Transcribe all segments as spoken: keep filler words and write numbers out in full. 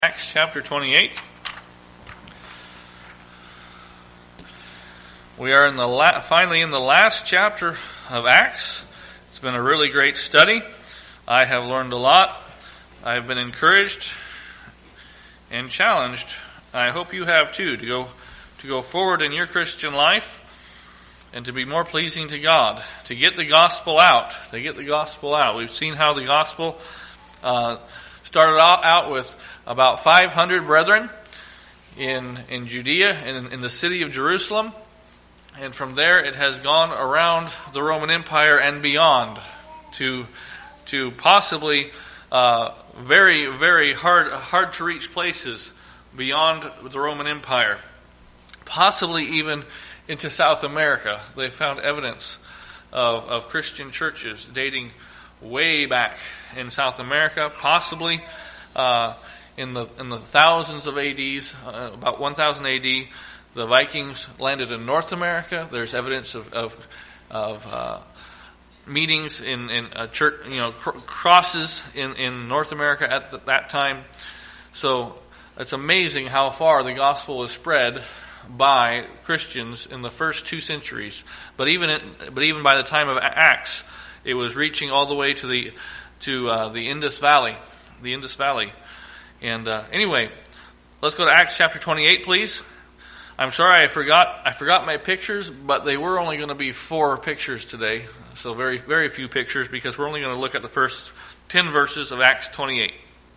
Acts chapter twenty-eight. We are in the la- finally in the last chapter of Acts. It's been a really great study. I have learned a lot. I have been encouraged and challenged. I hope you have too, to go to go forward in your Christian life and to be more pleasing to God, to get the gospel out. To get the gospel out. We've seen how the gospel uh, started out, out with about five hundred brethren in in Judea and in, in the city of Jerusalem. And from there it has gone around the Roman Empire and beyond to to possibly uh, very, very hard hard to reach places beyond the Roman Empire. Possibly even into South America. They found evidence of, of Christian churches dating way back in South America, possibly uh, in the in the thousands of A Ds, uh, about one thousand A D, the Vikings landed in North America. There's evidence of of, of uh, meetings in in a church, you know, cr- crosses in, in North America at the, that time. So it's amazing how far the gospel was spread by Christians in the first two centuries. But even in, but even by the time of Acts, it was reaching all the way to the to uh, the Indus Valley, the Indus Valley. And uh, anyway, let's go to Acts chapter twenty-eight, please. I'm sorry I forgot I forgot my pictures, but they were only going to be four pictures today, so very very few pictures because we're only going to look at the first ten verses of Acts twenty-eight.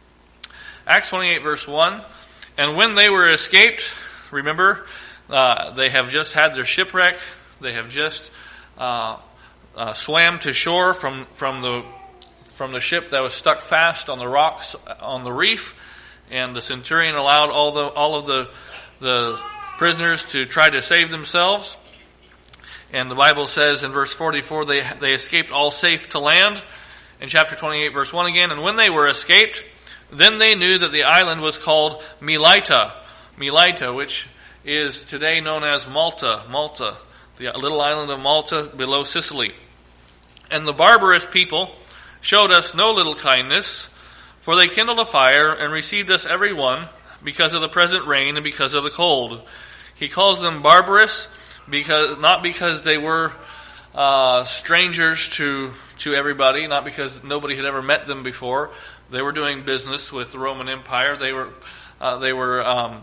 Acts twenty-eight, verse one. And when they were escaped, remember, uh, they have just had their shipwreck. They have just uh, uh, swam to shore from from the from the ship that was stuck fast on the rocks on the reef. And the centurion allowed all the all of the the prisoners to try to save themselves. And the Bible says in verse forty-four, they they escaped all safe to land. In chapter twenty-eight, verse one again, and when they were escaped, then they knew that the island was called Melita, Melita, which is today known as Malta, Malta, the little island of Malta below Sicily. And the barbarous people showed us no little kindness, for they kindled a fire and received us every one because of the present rain and because of the cold. He calls them barbarous because not because they were uh, strangers to to everybody, not because nobody had ever met them before. They were doing business with the Roman Empire. They were uh, they were um,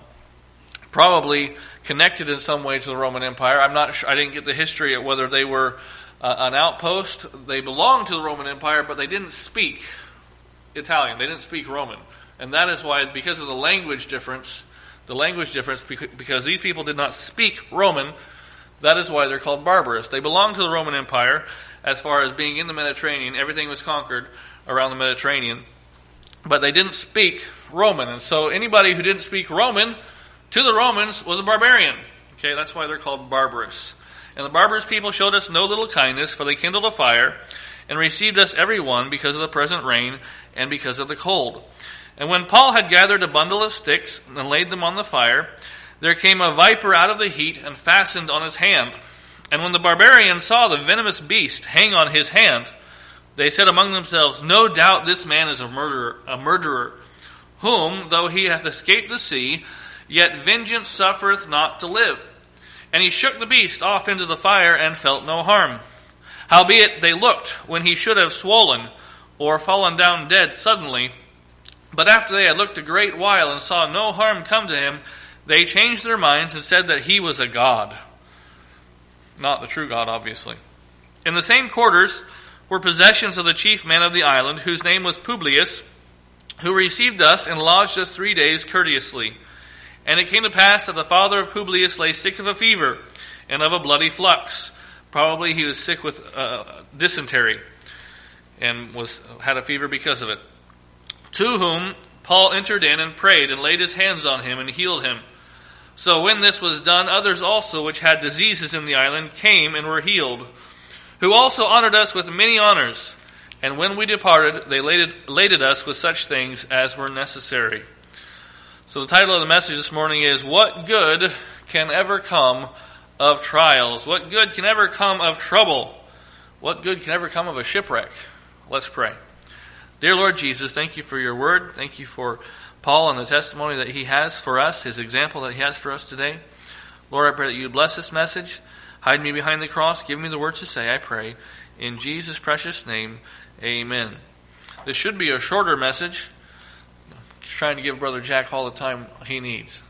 probably connected in some way to the Roman Empire. I'm not sure. I didn't get the history of whether they were uh, an outpost. They belonged to the Roman Empire, but they didn't speak Italian. They didn't speak Roman. And that is why, because of the language difference, the language difference, because these people did not speak Roman, that is why they're called barbarous. They belonged to the Roman Empire as far as being in the Mediterranean. Everything was conquered around the Mediterranean. But they didn't speak Roman. And so anybody who didn't speak Roman to the Romans was a barbarian. Okay, that's why they're called barbarous. And the barbarous people showed us no little kindness, for they kindled a fire and received us every one because of the present rain and because of the cold. And when Paul had gathered a bundle of sticks and laid them on the fire, there came a viper out of the heat and fastened on his hand. And when the barbarians saw the venomous beast hang on his hand, they said among themselves, no doubt this man is a murderer, a murderer, whom, though he hath escaped the sea, yet vengeance suffereth not to live. And he shook the beast off into the fire and felt no harm. Howbeit they looked when he should have swollen or fallen down dead suddenly. But after they had looked a great while and saw no harm come to him, they changed their minds and said that he was a god. Not the true God, obviously. In the same quarters were possessions of the chief man of the island, whose name was Publius, who received us and lodged us three days courteously. And it came to pass that the father of Publius lay sick of a fever and of a bloody flux. Probably he was sick with uh, dysentery and was had a fever because of it. To whom Paul entered in and prayed and laid his hands on him and healed him. So when this was done, others also which had diseases in the island came and were healed, who also honored us with many honors. And when we departed, they laded, laded us with such things as were necessary. So the title of the message this morning is, What Good Can Ever Come of Trials? What good can ever come of trouble? What good can ever come of a shipwreck? Let's pray. Dear Lord Jesus, thank you for your word. Thank you for Paul and the testimony that he has for us, his example that he has for us today. Lord, I pray that you bless this message. Hide me behind the cross. Give me the words to say, I pray. In Jesus' precious name, amen. This should be a shorter message. Just trying to give Brother Jack all the time he needs.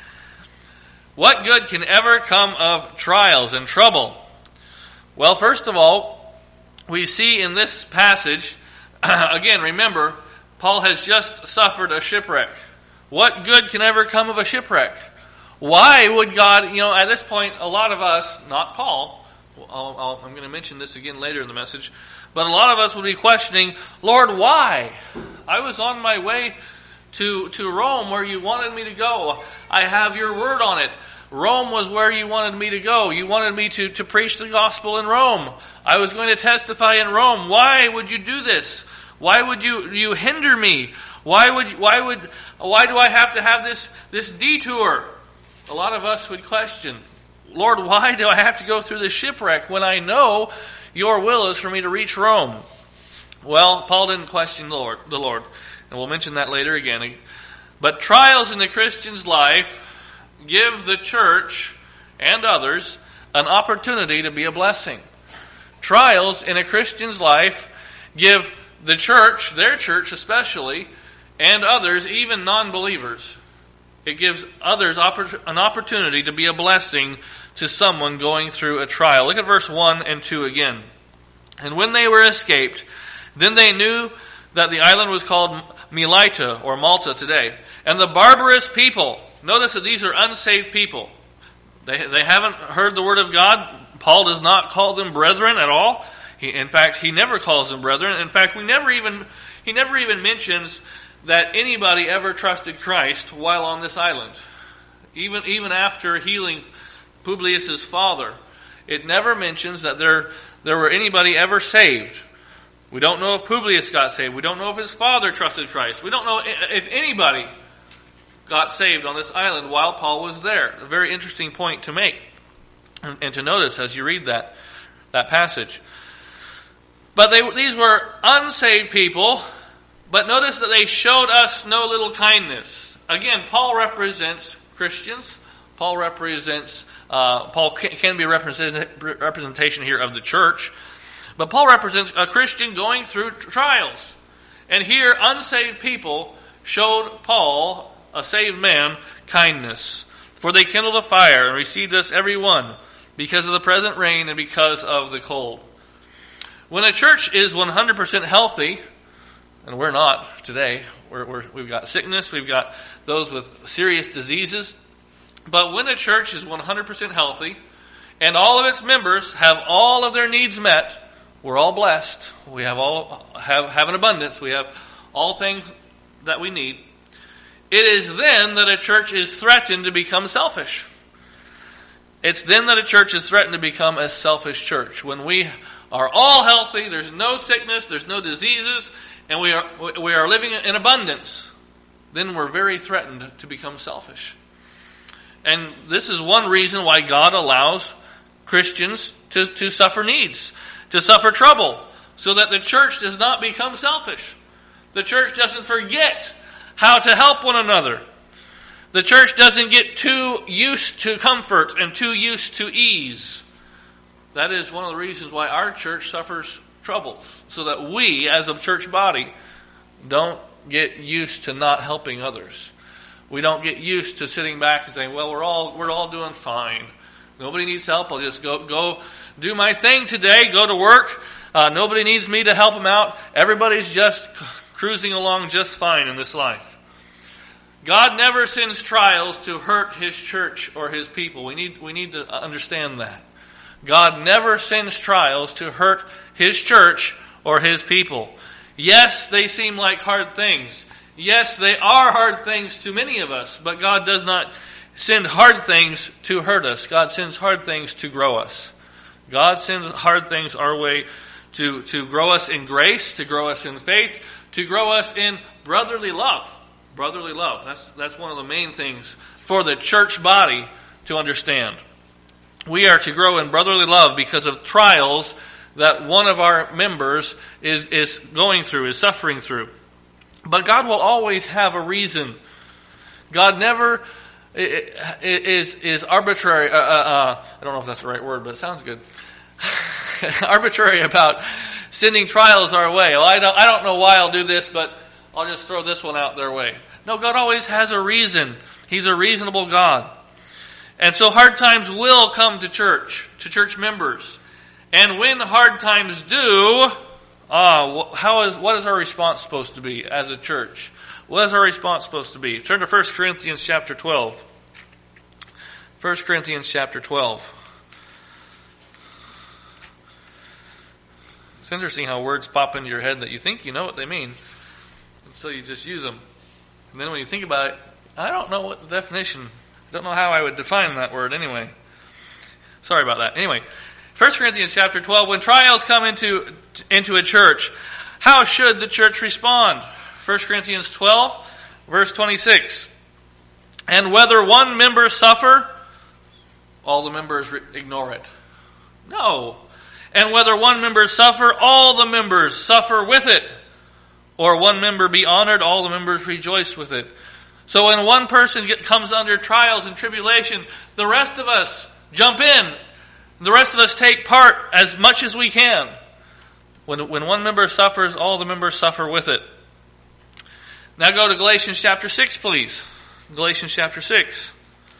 What good can ever come of trials and trouble? Well, first of all, we see in this passage, again, remember, Paul has just suffered a shipwreck. What good can ever come of a shipwreck? Why would God, you know, at this point, a lot of us, not Paul, I'll, I'll, I'm going to mention this again later in the message, but a lot of us would be questioning, Lord, why? I was on my way to, to Rome where you wanted me to go. I have your word on it. Rome was where you wanted me to go. You wanted me to, to preach the gospel in Rome. I was going to testify in Rome. Why would you do this? Why would you, you hinder me? Why would why would why do I have to have this, this detour? A lot of us would question, Lord, why do I have to go through this shipwreck when I know your will is for me to reach Rome? Well, Paul didn't question the Lord, the Lord, and we'll mention that later again. But trials in the Christian's life give the church and others an opportunity to be a blessing. Trials in a Christian's life give the church, their church especially, and others, even non-believers, it gives others an opportunity to be a blessing to someone going through a trial. Look at verse one and two again. And when they were escaped, then they knew that the island was called Melita, or Malta today. And the barbarous people, notice that these are unsaved people. They, they haven't heard the word of God. Paul does not call them brethren at all. He, in fact, he never calls them brethren. In fact, we never even he never even mentions that anybody ever trusted Christ while on this island. Even, even after healing Publius' father, it never mentions that there, there were anybody ever saved. We don't know if Publius got saved. We don't know if his father trusted Christ. We don't know if anybody got saved on this island while Paul was there. A very interesting point to make and, and to notice as you read that, that passage. But they, these were unsaved people. But notice that they showed us no little kindness. Again, Paul represents Christians. Paul represents, uh, Paul can, can be a represent, representation here of the church. But Paul represents a Christian going through trials. And here, unsaved people showed Paul, a saved man, kindness. For they kindled a fire and received us every one because of the present rain and because of the cold. When a church is one hundred percent healthy, and we're not today. We're, we're, we've got sickness. We've got those with serious diseases. But when a church is one hundred percent healthy and all of its members have all of their needs met, we're all blessed. We have all have, have an abundance. We have all things that we need. It is then that a church is threatened to become selfish. It's then that a church is threatened to become a selfish church. When we are all healthy, there's no sickness, there's no diseases, and we are we are living in abundance, then we're very threatened to become selfish. And this is one reason why God allows Christians to, to suffer needs, to suffer trouble, so that the church does not become selfish. The church doesn't forget how to help one another. The church doesn't get too used to comfort and too used to ease. That is one of the reasons why our church suffers troubles, so that we, as a church body, don't get used to not helping others. We don't get used to sitting back and saying, "Well, we're all we're all doing fine. Nobody needs help. I'll just go go do my thing today. Go to work. Uh, nobody needs me to help them out. Everybody's just cruising along just fine in this life." God never sends trials to hurt His church or His people. We need we need to understand that. God never sends trials to hurt His church or His people. Yes, they seem like hard things. Yes, they are hard things to many of us, but God does not send hard things to hurt us. God sends hard things to grow us. God sends hard things our way to, to grow us in grace, to grow us in faith, to grow us in brotherly love. Brotherly love. That's, that's one of the main things for the church body to understand. We are to grow in brotherly love because of trials that one of our members is, is going through, is suffering through. But God will always have a reason. God never is is arbitrary. Uh, uh, uh, I don't know if that's the right word, but it sounds good. Arbitrary about sending trials our way. Well, I don't, I don't know why I'll do this, but I'll just throw this one out their way. No, God always has a reason. He's a reasonable God. And so hard times will come to church, to church members. And when hard times do, ah, how is what is our response supposed to be as a church? What is our response supposed to be? Turn to First Corinthians chapter twelve. First Corinthians chapter twelve. It's interesting how words pop into your head that you think you know what they mean. And so you just use them. And then when you think about it, I don't know what the definition, I don't know how I would define that word anyway. Sorry about that. Anyway, First Corinthians chapter twelve, when trials come into, into a church, how should the church respond? First Corinthians twelve, verse twenty-six. And whether one member suffer, all the members re- ignore it. No. And whether one member suffer, all the members suffer with it. Or one member be honored, all the members rejoice with it. So when one person get, comes under trials and tribulation, the rest of us jump in. The rest of us take part as much as we can. When, when one member suffers, all the members suffer with it. Now go to Galatians chapter six, please. Galatians chapter six.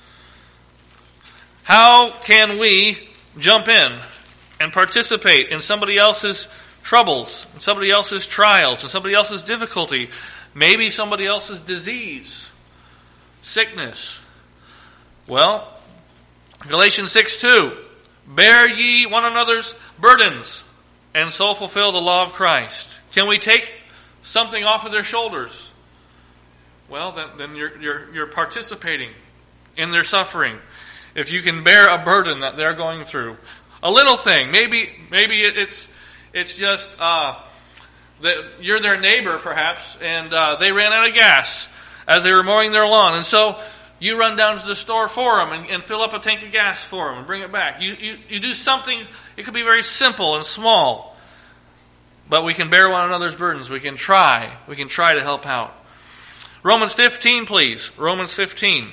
How can we jump in and participate in somebody else's troubles, in somebody else's trials, in somebody else's difficulty, maybe somebody else's disease, sickness? Well, Galatians six two, bear ye one another's burdens, and so fulfill the law of Christ. Can we take something off of their shoulders? Well, then, then you're, you're, you're participating in their suffering. If you can bear a burden that they're going through. A little thing, maybe maybe it's it's just uh, that you're their neighbor perhaps, and uh, they ran out of gas as they were mowing their lawn, and so you run down to the store for them and, and fill up a tank of gas for them and bring it back. You, you you do something. It could be very simple and small, but we can bear one another's burdens. We can try. We can try to help out. Romans fifteen, please. Romans fifteen.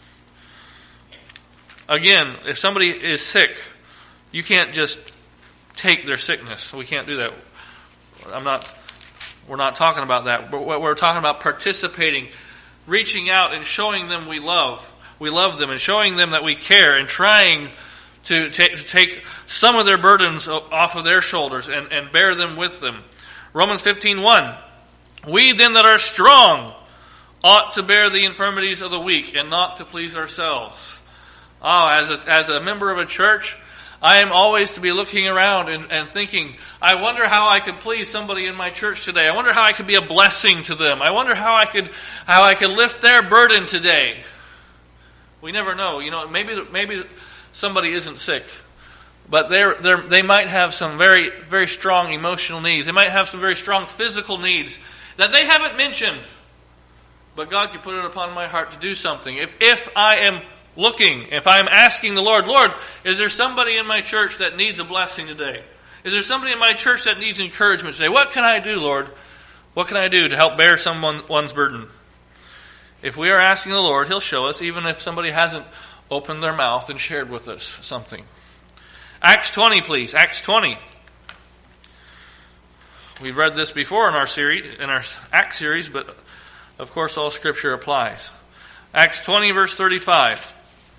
Again, if somebody is sick, you can't just take their sickness. We can't do that. I'm not, we're not talking about that. But we're talking about participating, reaching out and showing them we love. We love them and showing them that we care and trying to take, to take some of their burdens off of their shoulders and, and bear them with them. Romans fifteen one. We then that are strong ought to bear the infirmities of the weak and not to please ourselves. Oh, as a, as a member of a church, I am always to be looking around and, and thinking, I wonder how I could please somebody in my church today. I wonder how I could be a blessing to them. I wonder how I could how I could lift their burden today. We never know. You know, maybe maybe somebody isn't sick, but they're they they might have some very very strong emotional needs. They might have some very strong physical needs that they haven't mentioned. But God could put it upon my heart to do something. If if I am looking, if I'm asking the Lord, Lord, is there somebody in my church that needs a blessing today? Is there somebody in my church that needs encouragement today? What can I do, Lord? What can I do to help bear someone's burden? If we are asking the Lord, He'll show us, even if somebody hasn't opened their mouth and shared with us something. Acts twenty, please. Acts twenty. We've read this before in our series, in our Acts series, but of course all Scripture applies. Acts twenty, verse thirty-five.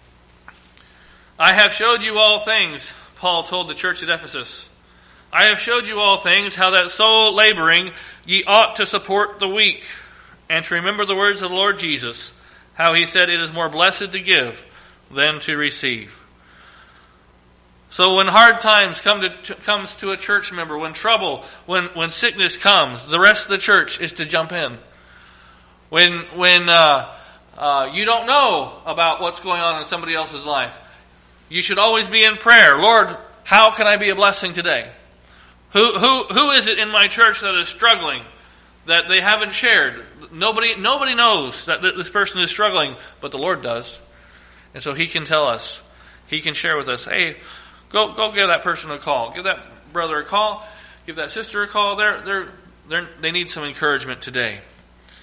I have showed you all things, Paul told the church at Ephesus. I have showed you all things, how that so laboring ye ought to support the weak, and to remember the words of the Lord Jesus, how He said, it is more blessed to give than to receive. So when hard times come to, to comes to a church member, when trouble, when, when sickness comes, the rest of the church is to jump in. When when uh, uh, you don't know about what's going on in somebody else's life, you should always be in prayer. Lord, how can I be a blessing today? Who who who is it in my church that is struggling, that they haven't shared? Nobody nobody knows that this person is struggling, but the Lord does. And so He can tell us. He can share with us, hey, go go give that person a call. Give that brother a call. Give that sister a call. They're, they're, they're, they need some encouragement today.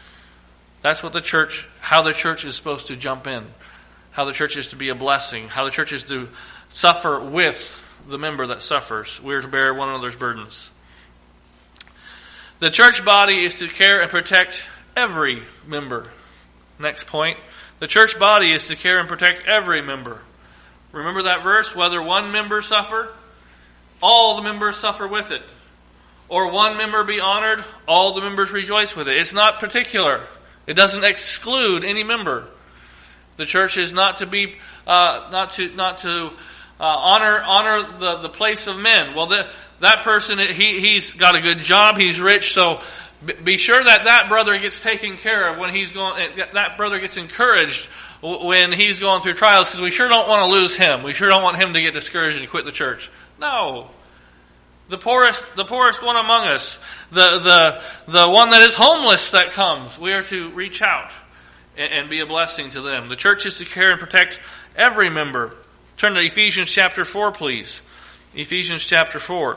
That's what the church, how the church is supposed to jump in. How the church is to be a blessing. How the church is to suffer with the member that suffers. We are to bear one another's burdens. The church body is to care and protect every member. Next point. The church body is to care and protect every member. Remember that verse? Whether one member suffer, all the members suffer with it. Or one member be honored, all the members rejoice with it. It's not particular. It doesn't exclude any member. The church is not to be, uh, not to, not to uh, honor honor the, the place of men. Well, the, that person, he he's got a good job, he's rich, so be sure that that brother gets taken care of when he's going. That brother gets encouraged when he's going through trials, because we sure don't want to lose him. We sure don't want him to get discouraged and quit the church. No. The poorest, the poorest one among us, the the the one that is homeless that comes, we are to reach out and, and be a blessing to them. The church is to care and protect every member. Turn to Ephesians chapter four, please. Ephesians chapter four.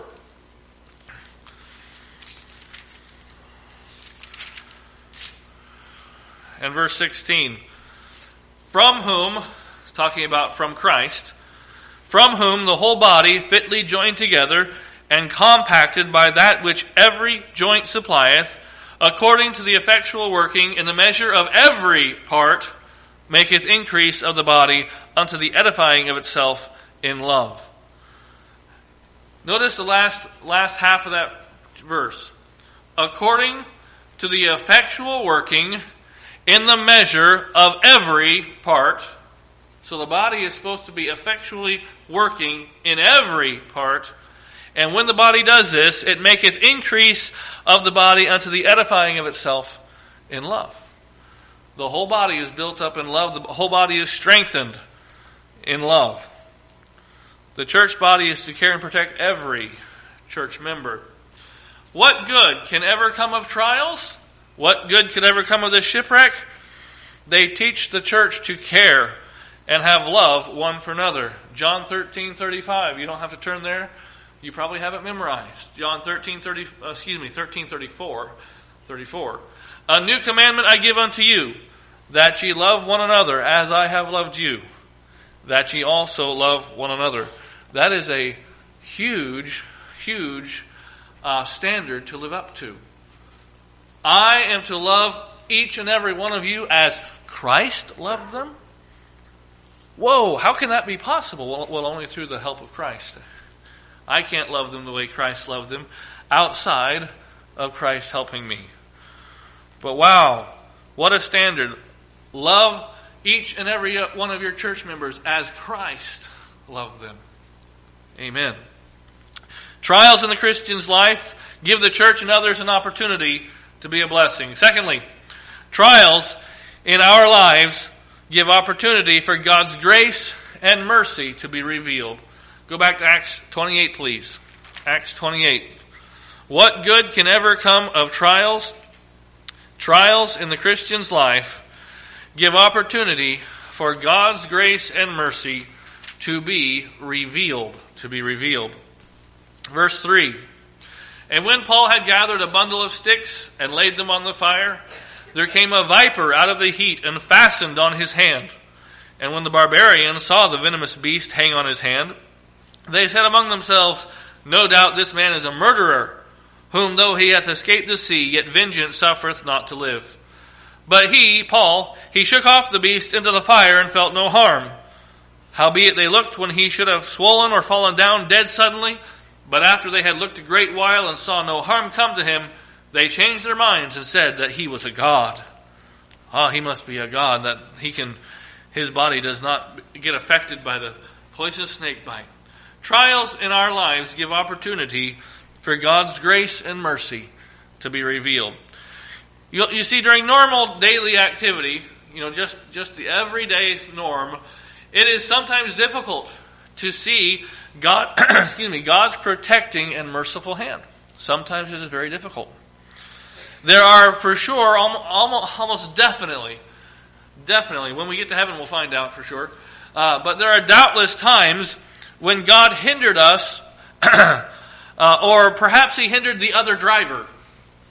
And verse sixteen. From whom, talking about from Christ, from whom the whole body fitly joined together and compacted by that which every joint supplieth, according to the effectual working in the measure of every part, maketh increase of the body unto the edifying of itself in love. Notice the last, last half of that verse. According to the effectual working in the measure of every part. So the body is supposed to be effectually working in every part. And when the body does this, it maketh increase of the body unto the edifying of itself in love. The whole body is built up in love. The whole body is strengthened in love. The church body is to care and protect every church member. What good can ever come of trials? What good could ever come of this shipwreck? They teach the church to care and have love one for another. John thirteen thirty-five. You don't have to turn there. You probably have it memorized. John thirteen thirty. Uh, excuse me, thirteen thirty-four. thirty-four. A new commandment I give unto you, that ye love one another as I have loved you, that ye also love one another. That is a huge, huge uh, standard to live up to. I am to love each and every one of you as Christ loved them? Whoa, how can that be possible? Well, well, only through the help of Christ. I can't love them the way Christ loved them outside of Christ helping me. But wow, what a standard. Love each and every one of your church members as Christ loved them. Amen. Trials in the Christian's life give the church and others an opportunity to be a blessing. Secondly, trials in our lives give opportunity for God's grace and mercy to be revealed. Go back to Acts twenty-eight, please. Acts twenty-eight. What good can ever come of trials? Trials in the Christian's life give opportunity for God's grace and mercy to be revealed. To be revealed. Verse three. And when Paul had gathered a bundle of sticks and laid them on the fire, there came a viper out of the heat and fastened on his hand. And when the barbarians saw the venomous beast hang on his hand, they said among themselves, No doubt this man is a murderer, whom though he hath escaped the sea, yet vengeance suffereth not to live. But he, Paul, he shook off the beast into the fire and felt no harm. Howbeit they looked when he should have swollen or fallen down dead suddenly. But after they had looked a great while and saw no harm come to him, they changed their minds and said that he was a god. Ah, he must be a god, that he can, his body does not get affected by the poisonous snake bite. Trials in our lives give opportunity for God's grace and mercy to be revealed. You, you see, during normal daily activity, you know, just, just the everyday norm, it is sometimes difficult to see God, excuse me, God's protecting and merciful hand. Sometimes it is very difficult. There are for sure, almost, almost definitely, definitely, when we get to heaven we'll find out for sure, uh, but there are doubtless times when God hindered us, uh, or perhaps He hindered the other driver.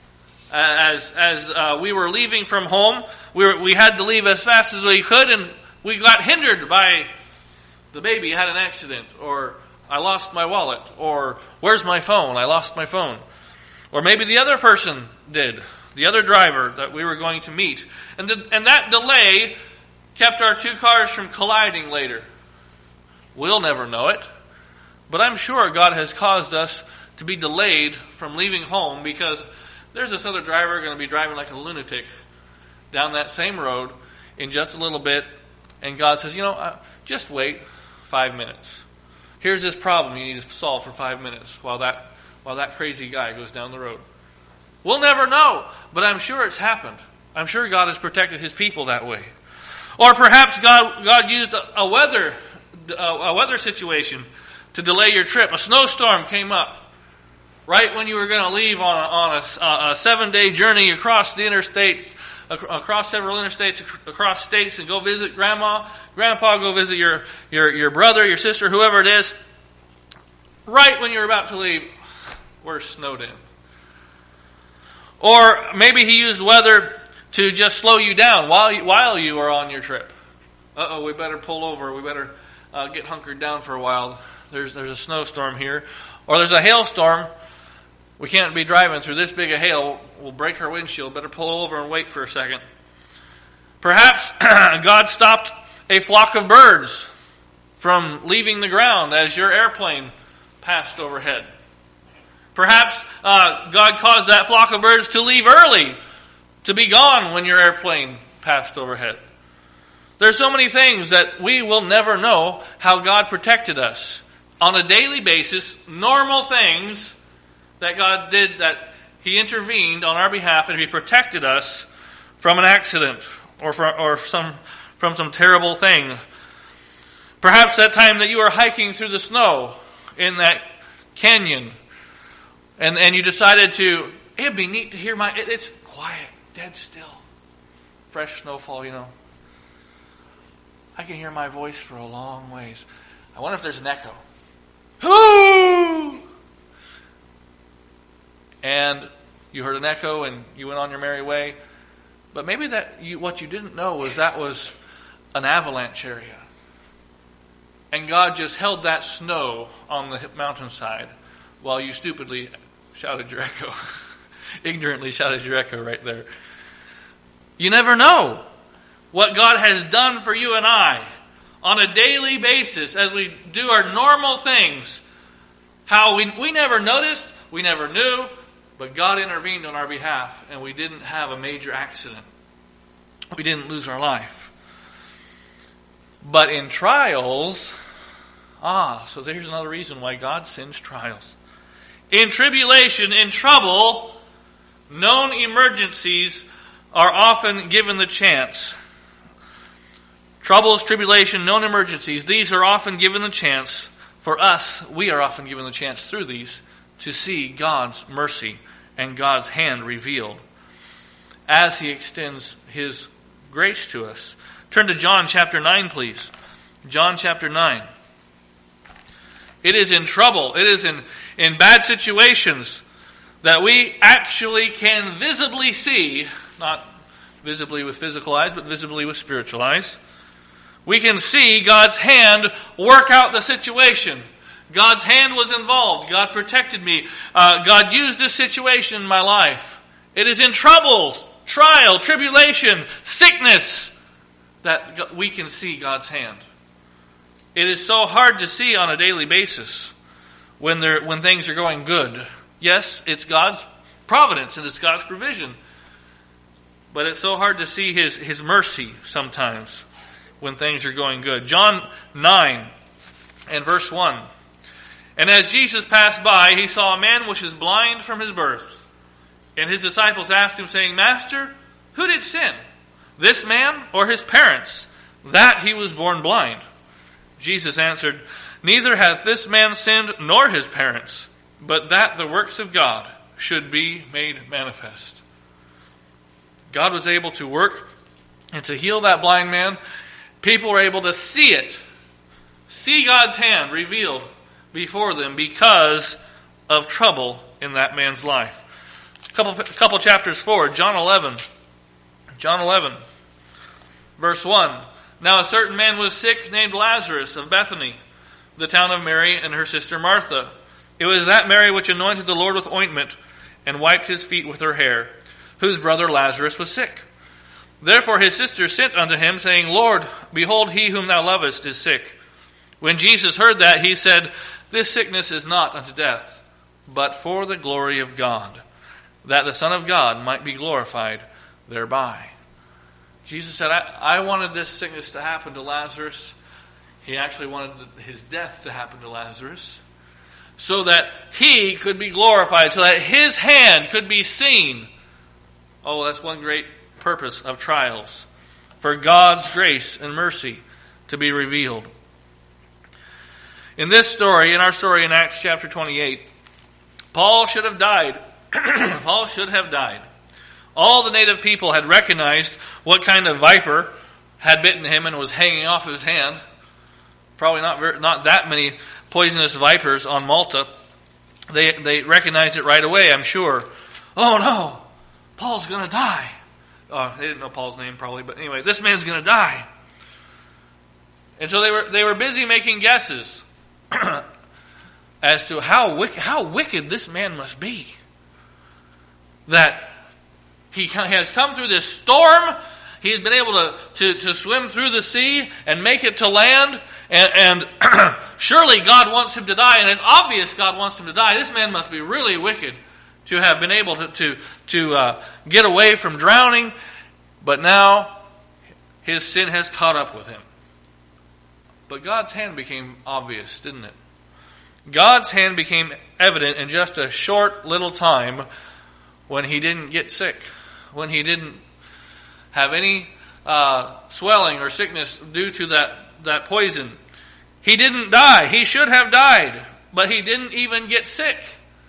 As as uh, we were leaving from home, we were, we had to leave as fast as we could, and we got hindered by the baby had an accident, or I lost my wallet, or where's my phone? I lost my phone. Or maybe the other person did, the other driver that we were going to meet. And, the, and that delay kept our two cars from colliding later. We'll never know it, but I'm sure God has caused us to be delayed from leaving home because there's this other driver going to be driving like a lunatic down that same road in just a little bit, and God says, you know, uh, just wait five minutes. Here's this problem you need to solve for five minutes while that while that crazy guy goes down the road. We'll never know, but I'm sure it's happened. I'm sure God has protected His people that way. Or perhaps God God used a, a weather a, a weather situation to delay your trip. A snowstorm came up right when you were going to leave on a, on a, a seven-day journey across the interstate, across several interstates, across states, and go visit grandma, grandpa, go visit your, your, your brother, your sister, whoever it is. Right when you're about to leave, we're snowed in. Or maybe He used weather to just slow you down while you, while you are on your trip. Uh-oh, we better pull over. We better uh, get hunkered down for a while. There's there's a snowstorm here. Or there's a hailstorm. We can't be driving through this big a hail. We'll break our windshield. Better pull over and wait for a second. Perhaps God stopped a flock of birds from leaving the ground as your airplane passed overhead. Perhaps uh, God caused that flock of birds to leave early, to be gone when your airplane passed overhead. There's so many things that we will never know how God protected us. On a daily basis, normal things that God did, that He intervened on our behalf and He protected us from an accident or from, or some, from some terrible thing. Perhaps that time that you were hiking through the snow in that canyon and, and you decided to, it'd be neat to hear my, it, it's quiet, dead still, fresh snowfall, you know. I can hear my voice for a long ways. I wonder if there's an echo. Whoo! And you heard an echo and you went on your merry way. But maybe that you, what you didn't know was that was an avalanche area. And God just held that snow on the mountainside while you stupidly shouted your echo. Ignorantly shouted your echo right there. You never know what God has done for you and I on a daily basis as we do our normal things. How we, we never noticed, we never knew, but God intervened on our behalf and we didn't have a major accident. We didn't lose our life. But in trials, ah, so there's another reason why God sends trials. In tribulation, in trouble, known emergencies are often given the chance. Troubles, tribulation, known emergencies, these are often given the chance. For us, we are often given the chance through these to see God's mercy and God's hand revealed as He extends His grace to us. Turn to John chapter nine, please. John chapter nine. It is in trouble, it is in, in bad situations that we actually can visibly see, not visibly with physical eyes, but visibly with spiritual eyes. We can see God's hand work out the situation. God's hand was involved. God protected me. Uh, God used this situation in my life. It is in troubles, trial, tribulation, sickness that we can see God's hand. It is so hard to see on a daily basis when there, when things are going good. Yes, it's God's providence and it's God's provision. But it's so hard to see His, His mercy sometimes when things are going good. John nine and verse one. And as Jesus passed by, He saw a man which was blind from his birth. And His disciples asked Him, saying, Master, who did sin, this man or his parents, that he was born blind? Jesus answered, Neither hath this man sinned nor his parents, but that the works of God should be made manifest. God was able to work and to heal that blind man. People were able to see it, see God's hand revealed before them because of trouble in that man's life. couple, couple chapters forward, John eleven. John eleven, verse one. Now a certain man was sick named Lazarus of Bethany, the town of Mary and her sister Martha. It was that Mary which anointed the Lord with ointment and wiped his feet with her hair, whose brother Lazarus was sick. Therefore his sister sent unto him, saying, Lord, behold, he whom thou lovest is sick. When Jesus heard that, he said, This sickness is not unto death, but for the glory of God, that the Son of God might be glorified thereby. Jesus said, I, I wanted this sickness to happen to Lazarus. He actually wanted his death to happen to Lazarus, so that he could be glorified, so that his hand could be seen. Oh, that's one great purpose of trials, for God's grace and mercy to be revealed. In this story, in our story in Acts chapter twenty-eight, Paul should have died. Paul should have died. All the native people had recognized what kind of viper had bitten him and was hanging off his hand. Probably not very, not that many poisonous vipers on Malta. They they recognized it right away, I'm sure. Oh no, Paul's going to die. Uh, they didn't know Paul's name probably, but anyway, this man's going to die. And so they were they were busy making guesses as to how wicked, how wicked this man must be. That he has come through this storm. He's been able to, to, to swim through the sea and make it to land. And, and surely God wants him to die. And it's obvious God wants him to die. This man must be really wicked to have been able to, to, to uh, get away from drowning. But now his sin has caught up with him. But God's hand became obvious, didn't it? God's hand became evident in just a short little time when he didn't get sick, when he didn't have any uh, swelling or sickness due to that, that poison. He didn't die. He should have died, but he didn't even get sick.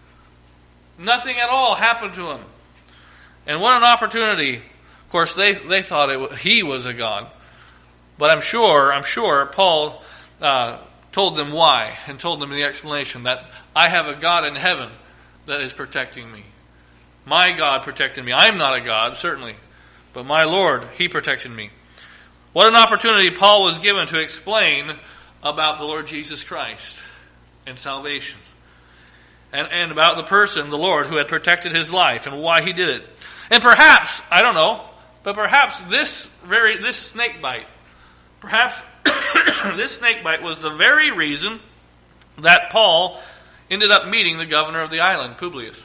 Nothing at all happened to him. And what an opportunity. Of course, they, they thought it was, he was a god. But I'm sure, I'm sure Paul uh, told them why and told them the explanation that I have a God in heaven that is protecting me. My God protected me. I'm not a God, certainly, but my Lord, He protected me. What an opportunity Paul was given to explain about the Lord Jesus Christ and salvation. And, and about the person, the Lord, who had protected his life and why he did it. And perhaps, I don't know, but perhaps this very this snake bite, perhaps this snake bite was the very reason that Paul ended up meeting the governor of the island, Publius.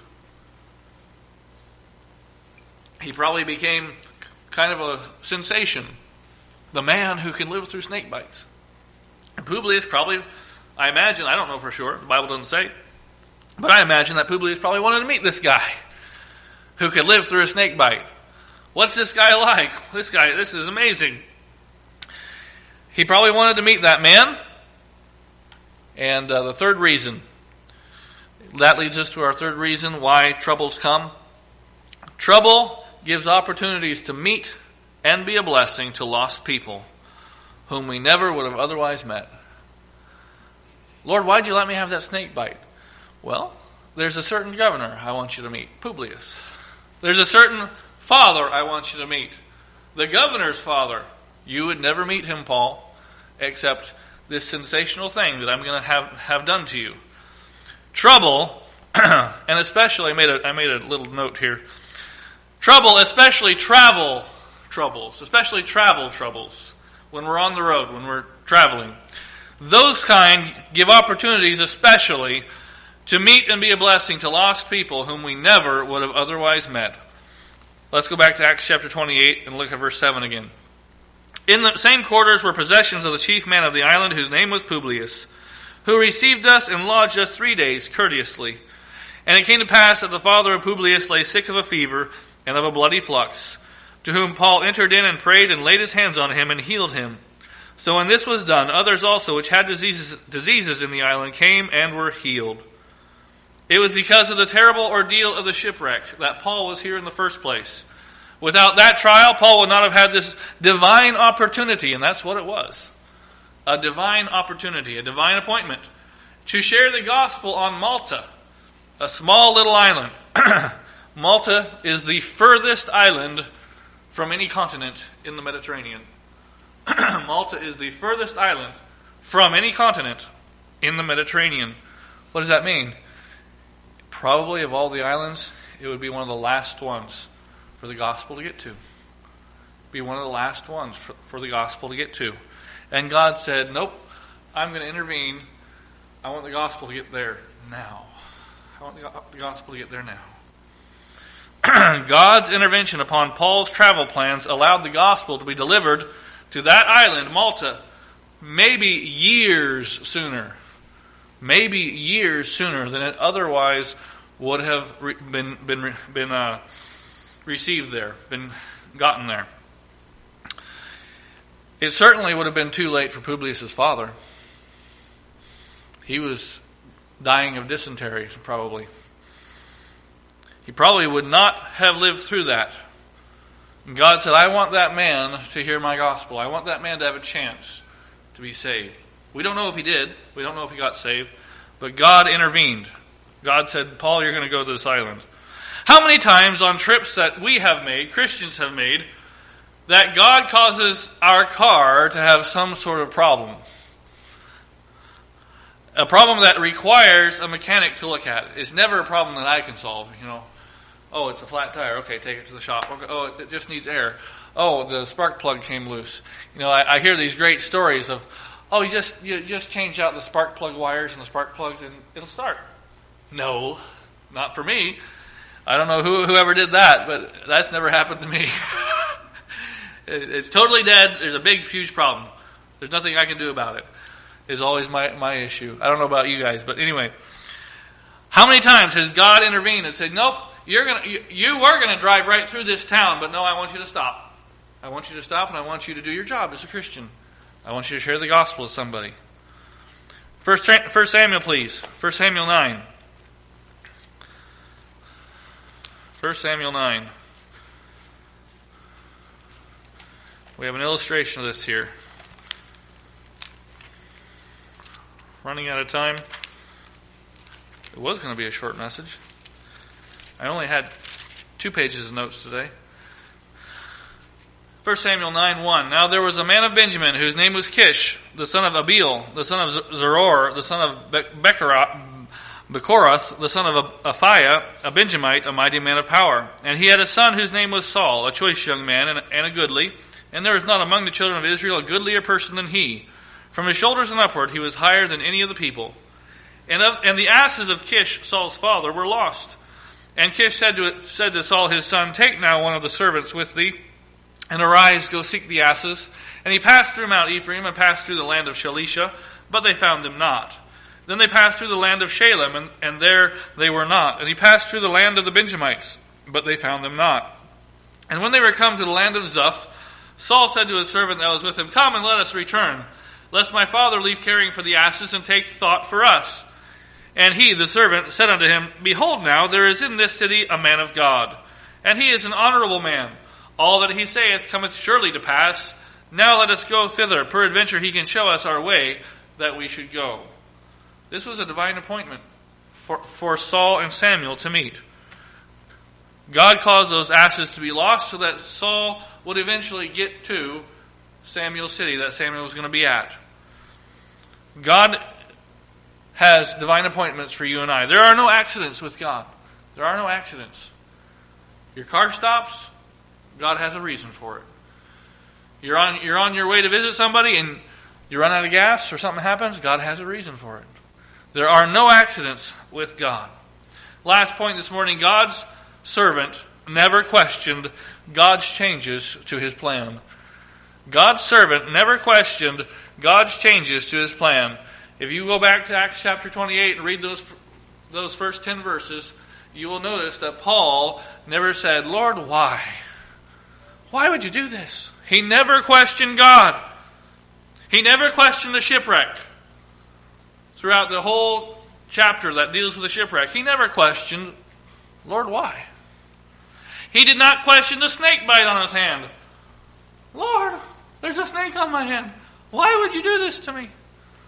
He probably became kind of a sensation. The man who can live through snake bites. And Publius probably, I imagine, I don't know for sure, the Bible doesn't say, but I imagine that Publius probably wanted to meet this guy who could live through a snake bite. What's this guy like? This guy, this is amazing. He probably wanted to meet that man. And uh, the third reason, that leads us to our third reason why troubles come. Trouble gives opportunities to meet and be a blessing to lost people whom we never would have otherwise met. Lord, why'd you let me have that snake bite? Well, there's a certain governor I want you to meet, Publius. There's a certain father I want you to meet, the governor's father. You would never meet him, Paul, except this sensational thing that I'm going to have, have done to you. Trouble, and especially, I made a, I made a little note here. Trouble, especially travel troubles, especially travel troubles, when we're on the road, when we're traveling. Those kind give opportunities especially to meet and be a blessing to lost people whom we never would have otherwise met. Let's go back to Acts chapter twenty-eight and look at verse seven again. In the same quarters were possessions of the chief man of the island, whose name was Publius, who received us and lodged us three days courteously. And it came to pass that the father of Publius lay sick of a fever and of a bloody flux, to whom Paul entered in and prayed and laid his hands on him and healed him. So when this was done, others also which had diseases, diseases in the island came and were healed. It was because of the terrible ordeal of the shipwreck that Paul was here in the first place. Without that trial, Paul would not have had this divine opportunity, and that's what it was. A divine opportunity, a divine appointment, to share the gospel on Malta, a small little island, Malta is the furthest island from any continent in the Mediterranean. Malta is the furthest island from any continent in the Mediterranean. What does that mean? Probably of all the islands, it would be one of the last ones for the gospel to get to. Be one of the last ones for, for the gospel to get to. And God said, nope, I'm going to intervene. I want the gospel to get there now. I want the, the gospel to get there now. God's intervention upon Paul's travel plans allowed the gospel to be delivered to that island, Malta, maybe years sooner. Maybe years sooner than it otherwise would have re- been been been uh, received there, been gotten there. It certainly would have been too late for Publius' father. He was dying of dysentery, probably. He probably would not have lived through that. And God said, I want that man to hear my gospel. I want that man to have a chance to be saved. We don't know if he did. We don't know if he got saved. But God intervened. God said, Paul, you're going to go to this island. How many times on trips that we have made, Christians have made, that God causes our car to have some sort of problem? A problem that requires a mechanic to look at. It's never a problem that I can solve, you know. Oh, it's a flat tire. Okay, take it to the shop. Okay. Oh, it just needs air. Oh, the spark plug came loose. You know, I, I hear these great stories of, oh, you just you just change out the spark plug wires and the spark plugs and it'll start. No, not for me. I don't know who whoever did that, but that's never happened to me. it, it's totally dead. There's a big, huge problem. There's nothing I can do about it. Is always my, my issue. I don't know about you guys, but anyway. How many times has God intervened and said, nope, you're gonna you, you were going to drive right through this town, but no, I want you to stop. I want you to stop and I want you to do your job as a Christian. I want you to share the gospel with somebody. First, First Samuel, please. First Samuel nine. First Samuel nine. We have an illustration of this here. Running out of time. It was going to be a short message. I only had two pages of notes today. First Samuel nine one. Now there was a man of Benjamin whose name was Kish, the son of Abiel, the son of Zeror, the son of Bechorath, the son of Aphiah, a Benjamite, a mighty man of power. And he had a son whose name was Saul, a choice young man and, and a goodly. And there was not among the children of Israel a goodlier person than he. From his shoulders and upward he was higher than any of the people. And, of, and the asses of Kish, Saul's father, were lost. And Kish said to, it, said to Saul his son, take now one of the servants with thee, and arise, go seek the asses. And he passed through Mount Ephraim, and passed through the land of Shalisha, but they found them not. Then they passed through the land of Shalem, and, and there they were not. And he passed through the land of the Benjamites, but they found them not. And when they were come to the land of Zuph, Saul said to his servant that was with him, come and let us return, lest my father leave caring for the asses, and take thought for us. And he, the servant, said unto him, behold now, there is in this city a man of God, and he is an honorable man. All that he saith cometh surely to pass. Now let us go thither. Peradventure he can show us our way that we should go. This was a divine appointment for, for Saul and Samuel to meet. God caused those asses to be lost so that Saul would eventually get to Samuel's city that Samuel was going to be at. God has divine appointments for you and I. There are no accidents with God. There are no accidents. Your car stops, God has a reason for it. You're on you're on your way to visit somebody and you run out of gas or something happens, God has a reason for it. There are no accidents with God. Last point this morning, God's servant never questioned God's changes to his plan. God's servant never questioned God's changes to his plan. If you go back to Acts chapter twenty-eight and read those those first ten verses, you will notice that Paul never said, Lord, why? Why would you do this? He never questioned God. He never questioned the shipwreck. Throughout the whole chapter that deals with the shipwreck, he never questioned, Lord, why? He did not question the snake bite on his hand. Lord, there's a snake on my hand. Why would you do this to me?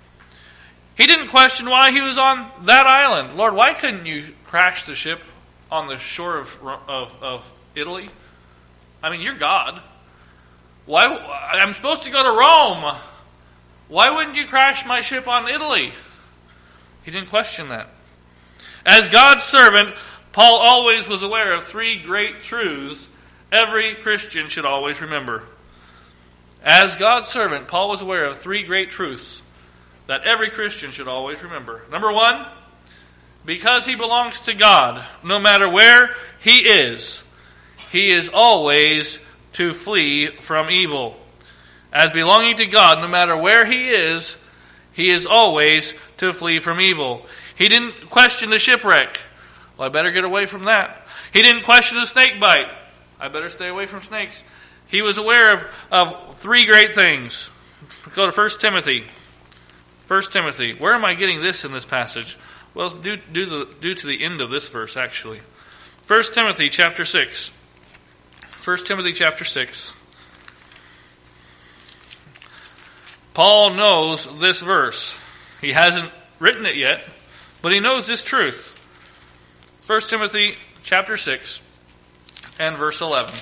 He didn't question why he was on that island. Lord, why couldn't you crash the ship on the shore of, of, of Italy? I mean, you're God. Why? I'm supposed to go to Rome. Why wouldn't you crash my ship on Italy? He didn't question that. As God's servant, Paul always was aware of three great truths every Christian should always remember. As God's servant, Paul was aware of three great truths that every Christian should always remember. Number one, because he belongs to God, no matter where he is, he is always to flee from evil. As belonging to God, no matter where he is, he is always to flee from evil. He didn't question the shipwreck. Well, I better get away from that. He didn't question the snake bite. I better stay away from snakes. He was aware of, of three great things. Go to First Timothy. First Timothy. Where am I getting this in this passage? Well, due, due, the, due to the end of this verse, actually. First Timothy chapter six. First Timothy chapter six. Paul knows this verse. He hasn't written it yet, but he knows this truth. First Timothy chapter six and verse eleven.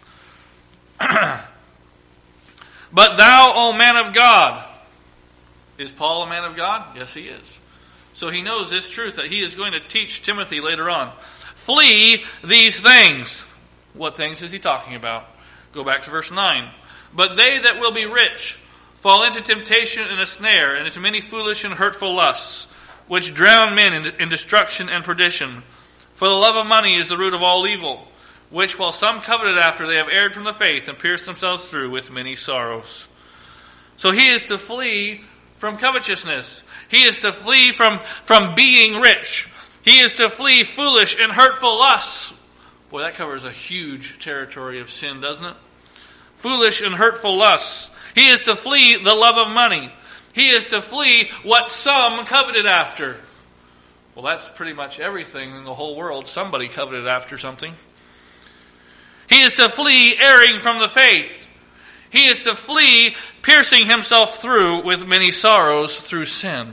But thou, O man of God. Is Paul a man of God? Yes, he is. So he knows this truth that he is going to teach Timothy later on. Flee these things. What things is he talking about? Go back to verse nine. But they that will be rich fall into temptation and a snare, and into many foolish and hurtful lusts, which drown men in, in destruction and perdition. For the love of money is the root of all evil, which while some coveted after, they have erred from the faith and pierced themselves through with many sorrows. So he is to flee from covetousness. He is to flee from, from being rich. He is to flee foolish and hurtful lusts. Boy, that covers a huge territory of sin, doesn't it? Foolish and hurtful lusts. He is to flee the love of money. He is to flee what some coveted after. Well, that's pretty much everything in the whole world. Somebody coveted after something. He is to flee erring from the faith. He is to flee piercing himself through with many sorrows through sin.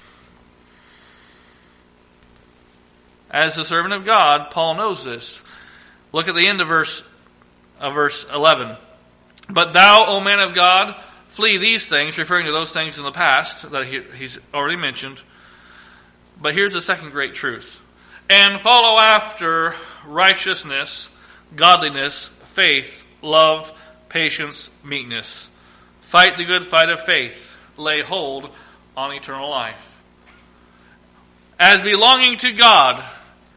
As the servant of God, Paul knows this. Look at the end of verse, of verse eleven. But thou, O man of God, flee these things, referring to those things in the past that he, he's already mentioned. But here's the second great truth. And follow after righteousness, godliness, faith, love, patience, meekness. Fight the good fight of faith. Lay hold on eternal life. As belonging to God.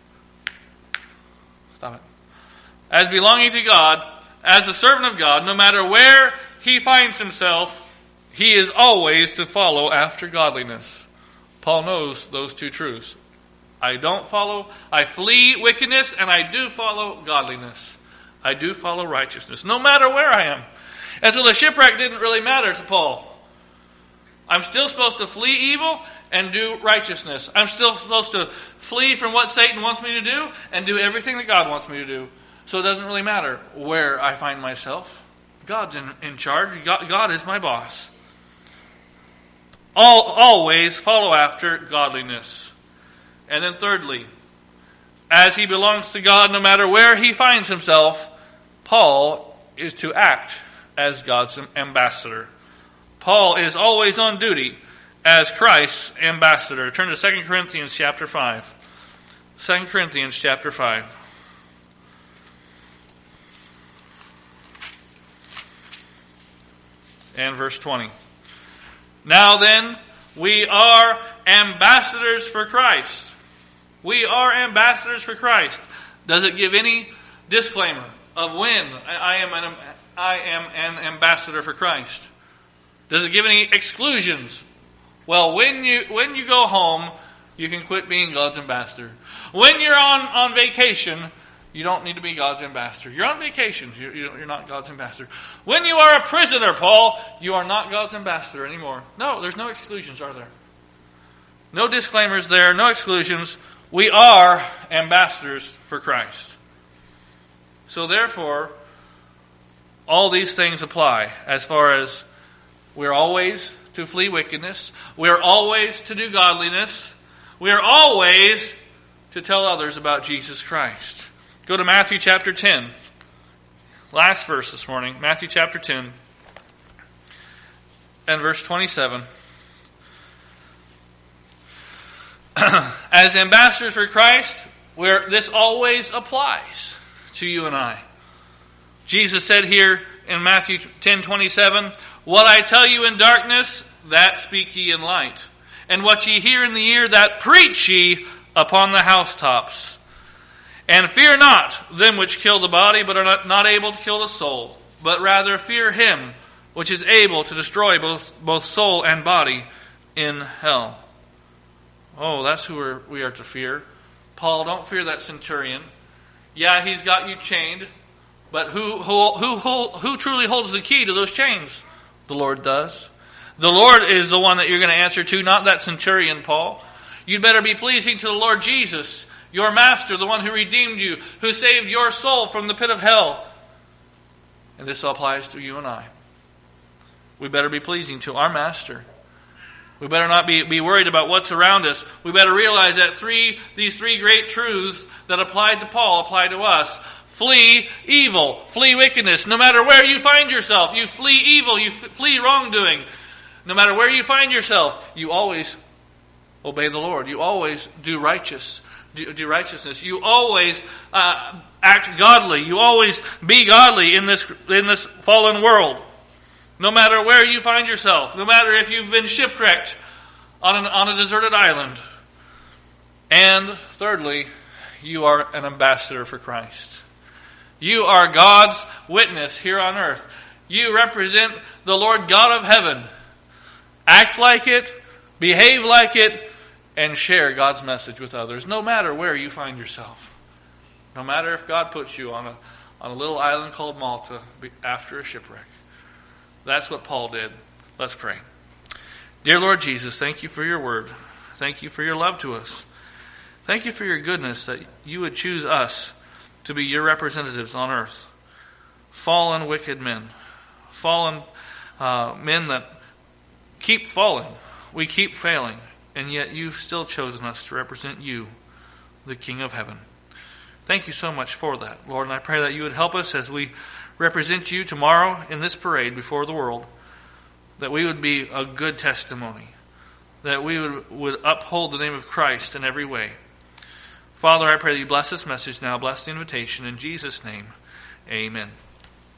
Stop it. As belonging to God, as a servant of God, no matter where he finds himself, he is always to follow after godliness. Paul knows those two truths. I don't follow, I flee wickedness, and I do follow godliness. I do follow righteousness, no matter where I am. And so the shipwreck didn't really matter to Paul. I'm still supposed to flee evil and do righteousness. I'm still supposed to flee from what Satan wants me to do and do everything that God wants me to do. So it doesn't really matter where I find myself. God's in, in charge. God, God is my boss. All, always follow after godliness. And then thirdly, as he belongs to God no matter where he finds himself, Paul is to act as God's ambassador. Paul is always on duty as Christ's ambassador. Turn to Second Corinthians chapter five. Second Corinthians chapter five. And verse twenty. Now then, we are ambassadors for Christ. We are ambassadors for Christ. Does it give any disclaimer of when I am an, I am an ambassador for Christ? Does it give any exclusions? Well, when you when you go home, you can quit being God's ambassador. When you're on, on vacation, you don't need to be God's ambassador. You're on vacation. You're, you're not God's ambassador. When you are a prisoner, Paul, you are not God's ambassador anymore. No, there's no exclusions, are there? No disclaimers there, no exclusions. We are ambassadors for Christ. So therefore, all these things apply as far as we're always to flee wickedness. We're always to do godliness. We're always to tell others about Jesus Christ. Go to Matthew chapter ten. Last verse this morning, Matthew chapter ten and verse twenty-seven. As ambassadors for Christ, where this always applies to you and I. Jesus said here in Matthew ten twenty-seven, "What I tell you in darkness, that speak ye in light. And what ye hear in the ear, that preach ye upon the housetops. And fear not them which kill the body, but are not, not able to kill the soul. But rather fear him which is able to destroy both, both soul and body in hell." Oh, that's who we're, we are to fear. Paul, don't fear that centurion. Yeah, he's got you chained. But who, who, who, who, who truly holds the key to those chains? The Lord does. The Lord is the one that you're going to answer to, not that centurion, Paul. You'd better be pleasing to the Lord Jesus, your master, the one who redeemed you, who saved your soul from the pit of hell. And this applies to you and I. We better be pleasing to our master. We better not be, be worried about what's around us. We better realize that three these three great truths that applied to Paul apply to us. Flee evil. Flee wickedness. No matter where you find yourself, you flee evil. You f- flee wrongdoing. No matter where you find yourself, you always obey the Lord. You always do righteous, do, do righteousness. You always uh, act godly. You always be godly in this in this fallen world. No matter where you find yourself, no matter if you've been shipwrecked on an, on a deserted island. And thirdly, you are an ambassador for Christ. You are God's witness here on earth. You represent the Lord God of heaven. Act like it, behave like it, and share God's message with others, no matter where you find yourself. No matter if God puts you on a, on a little island called Malta after a shipwreck. That's what Paul did. Let's pray. Dear Lord Jesus, thank you for your word. Thank you for your love to us. Thank you for your goodness that you would choose us to be your representatives on earth. Fallen, wicked men. Fallen uh, men that keep falling. We keep failing. And yet you've still chosen us to represent you, the King of Heaven. Thank you so much for that, Lord. And I pray that you would help us as we represent you tomorrow in this parade before the world, that we would be a good testimony, that we would, would uphold the name of Christ in every way. Father, I pray that you bless this message now, bless the invitation. In Jesus' name, amen.